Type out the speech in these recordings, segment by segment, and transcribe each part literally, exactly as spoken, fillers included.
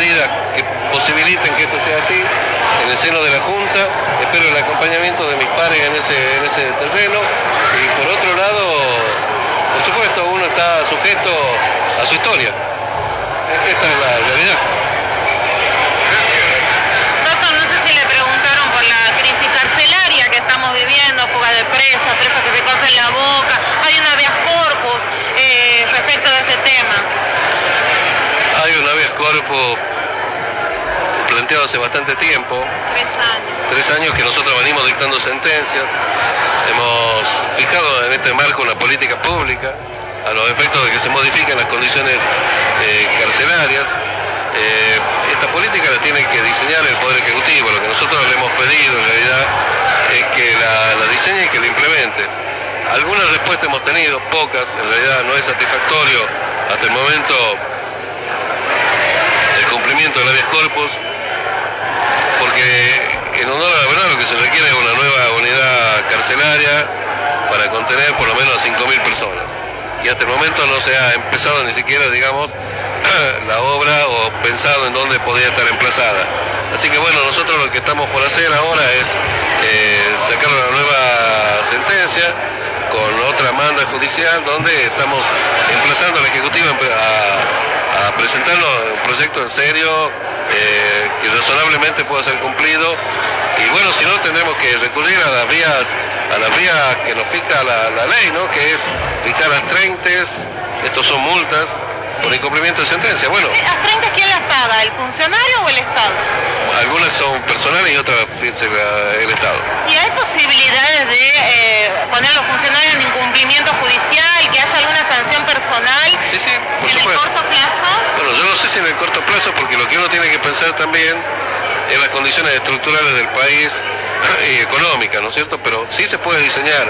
medidas que posibiliten que esto sea así en el seno de la Junta. Espero el acompañamiento de mis pares en ese, en ese terreno. Y por otro lado, por supuesto, uno está sujeto a su historia. Esta es la realidad. Doctor, no sé si le preguntaron por la crisis carcelaria que estamos viviendo, fuga de presos, presos que se cosen la boca. Hay un habeas corpus eh, respecto de este tema. Hay un habeas corpus planteado hace bastante tiempo. Tres años. Tres años que nosotros venimos dictando sentencias. Hemos fijado en este marco una política pública a los efectos de que se modifiquen las condiciones eh, carcelarias. Eh, esta política la tiene que diseñar el Poder Ejecutivo. Lo que nosotros le hemos pedido en realidad es que la, la diseñe y que la implemente. Algunas respuestas hemos tenido, pocas, en realidad no es satisfactorio hasta el momento el cumplimiento del habeas corpus, porque en honor a la verdad lo que se requiere es una nueva unidad carcelaria para contener por lo menos a cinco mil personas. Y hasta el momento no se ha empezado ni siquiera, digamos, la obra o pensado en dónde podría estar emplazada. Así que bueno, nosotros lo que estamos por hacer ahora es eh, sacar una nueva sentencia con otra manda judicial donde estamos emplazando al Ejecutivo a, a presentarnos un proyecto en serio eh, que razonablemente pueda ser cumplido. Y bueno, si no tendremos que recurrir a las vías a las vías que nos fija la, la ley, ¿no? Que es fijar las treintes, estos son multas por incumplimiento de sentencia. Bueno, ¿las treinta quién las paga? ¿El funcionario o el Estado? Algunas son personales y otras el Estado. ¿Y hay posibilidades de eh, poner a los funcionarios en incumplimiento judicial, que haya alguna sanción personal? Sí, sí, por ¿En supuesto. el corto plazo? Bueno, yo no sé si en el corto plazo, porque lo que uno tiene que pensar también es las condiciones estructurales del país y económicas, ¿no es cierto? Pero sí se puede diseñar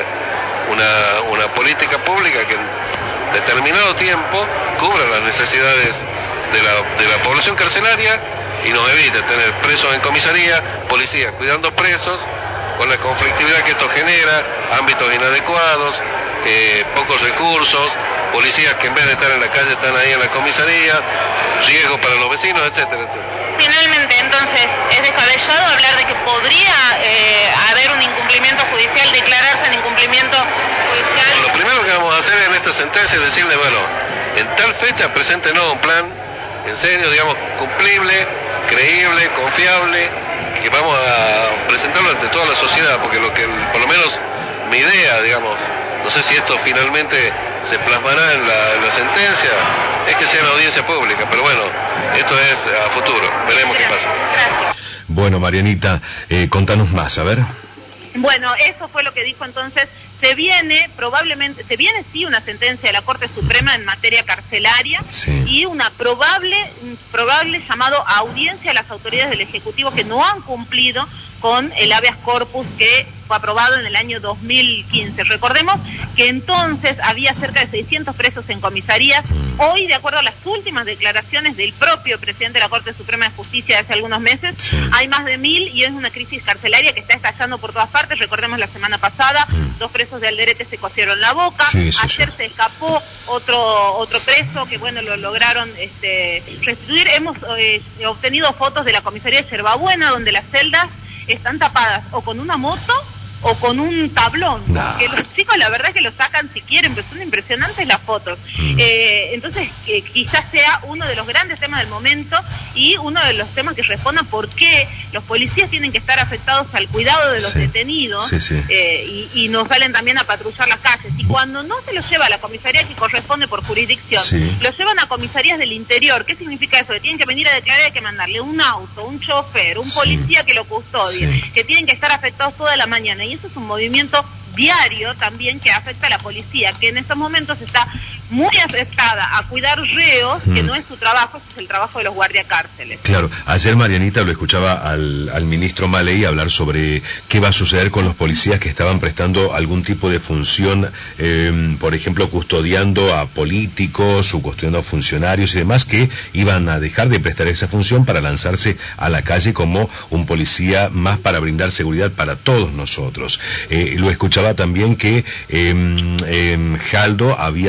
una, una política pública que en determinado tiempo cubra las necesidades de la, de la población carcelaria y nos evite tener presos en comisaría, policías cuidando presos, con la conflictividad que esto genera, ámbitos inadecuados, eh, pocos recursos, policías que en vez de estar en la calle están ahí en la comisaría, riesgo para los vecinos, etcétera, etcétera. Finalmente, entonces, ¿es descabellado hablar de que podría eh, haber un incumplimiento judicial, declararse en incumplimiento judicial? Lo primero que vamos a hacer en esta sentencia es decirle, bueno, en tal fecha preséntenos un plan, en serio, digamos, cumplible, creíble, confiable, que vamos a presentarlo ante toda la sociedad, porque lo que, por lo menos, mi idea, digamos, no sé si esto finalmente se plasmará en la, en la sentencia, es que sea una audiencia pública, pero bueno, esto es a futuro, veremos qué pasa. Gracias. Bueno, Marianita, eh, contanos más, a ver. Bueno, eso fue lo que dijo entonces. Se viene probablemente, se viene sí una sentencia de la Corte Suprema en materia carcelaria, sí, y una probable, un probable llamado a audiencia a las autoridades del Ejecutivo que no han cumplido con el habeas corpus que fue aprobado en el año dos mil quince. Recordemos que entonces había cerca de seiscientos presos en comisarías. Hoy, de acuerdo a las últimas declaraciones del propio presidente de la Corte Suprema de Justicia de hace algunos meses, sí, hay más de mil y es una crisis carcelaria que está estallando por todas partes. Recordemos la semana pasada, mm. dos presos de Alderete se cosieron la boca, sí, sí, ayer sí. se escapó otro otro preso que, bueno, lo lograron este, restituir. Hemos eh, obtenido fotos de la comisaría de Yerbabuena, donde las celdas están tapadas o con una moto o con un tablón, no. que los chicos la verdad es que lo sacan si quieren, pero son impresionantes las fotos. Mm. Eh, entonces eh, quizás sea uno de los grandes temas del momento y uno de los temas que respondan por qué los policías tienen que estar afectados al cuidado de los sí. detenidos sí, sí. Eh, y, y no salen también a patrullar las calles. Y cuando no se los lleva a la comisaría que corresponde por jurisdicción, sí. los llevan a comisarías del interior. ¿Qué significa eso? Que tienen que venir a declarar, hay que mandarle un auto, un chofer, un sí. policía que lo custodie, sí. que tienen que estar afectados toda la mañana. Y eso es un movimiento diario también que afecta a la policía, que en estos momentos está muy afectada a cuidar reos, que mm. no es su trabajo, es el trabajo de los guardiacárceles. Claro, ayer Marianita lo escuchaba al, al ministro Maley hablar sobre qué va a suceder con los policías que estaban prestando algún tipo de función, eh, por ejemplo, custodiando a políticos o custodiando a funcionarios y demás, que iban a dejar de prestar esa función para lanzarse a la calle como un policía más para brindar seguridad para todos nosotros. Eh, lo escuchaba también que eh, eh, Jaldo había dejado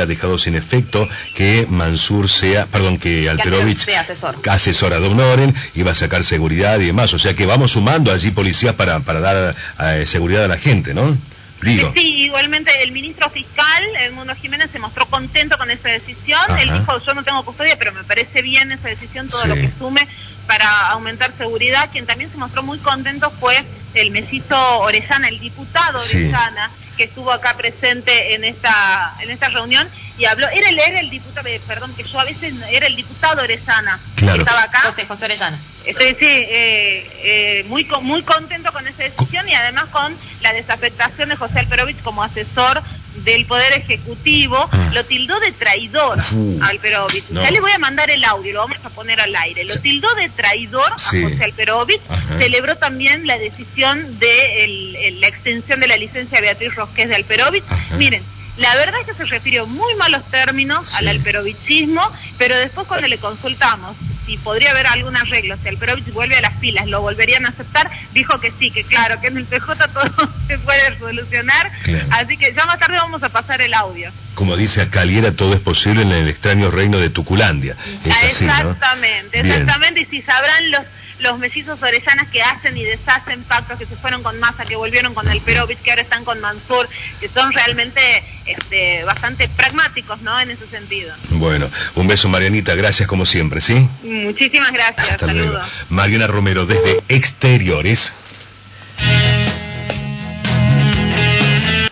en efecto que Mansur sea, perdón, que Alperovich sea asesor. asesora de Oren, iba a sacar seguridad y demás, o sea que vamos sumando allí policías para, para dar eh, seguridad a la gente, ¿no? Digo. Sí, igualmente el ministro fiscal, Edmundo Jiménez, se mostró contento con esa decisión. Ajá. Él dijo, yo no tengo custodia, pero me parece bien esa decisión, todo Sí. lo que sume para aumentar seguridad. Quien también se mostró muy contento fue el mesizo Orellana, el diputado Sí. Orellana, que estuvo acá presente en esta en esta reunión y habló, era el, era el diputado, perdón, que yo a veces, era el diputado Orellana, Claro. que estaba acá. José, José Orellana. Estoy, sí, eh, eh, muy co- muy contento con esa decisión y además con la desafectación de José Alperovich como asesor del Poder Ejecutivo. Ah. Lo tildó de traidor Uh, a Alperovich. no. Ya le voy a mandar el audio, lo vamos a poner al aire. Lo Sí. tildó de traidor Sí. a José Alperovich. Ajá. Celebró también la decisión de el- el- la extensión de la licencia a Beatriz Rosqués de Alperovich. Ajá. Miren, la verdad es que se refirió muy malos términos Sí. al alperovichismo, pero después cuando le consultamos si podría haber algún arreglo, si Alperovich vuelve a las filas, ¿lo volverían a aceptar? Dijo que sí, que claro, que en el P J todo se puede solucionar, Claro. así que ya más tarde vamos a pasar el audio. Como dice acá Liera, todo es posible en el extraño reino de Tuculandia. Es Ah, así, ¿no? exactamente, Bien. exactamente, y si sabrán los los mesizos orellanas que hacen y deshacen pactos, que se fueron con Massa, que volvieron con Alperovich, que ahora están con Mansur, que son realmente este, bastante pragmáticos, ¿no?, en ese sentido. Bueno, un beso Marianita, gracias como siempre, ¿sí? Muchísimas gracias, Hasta luego. saludos. Mariana Romero desde Exteriores.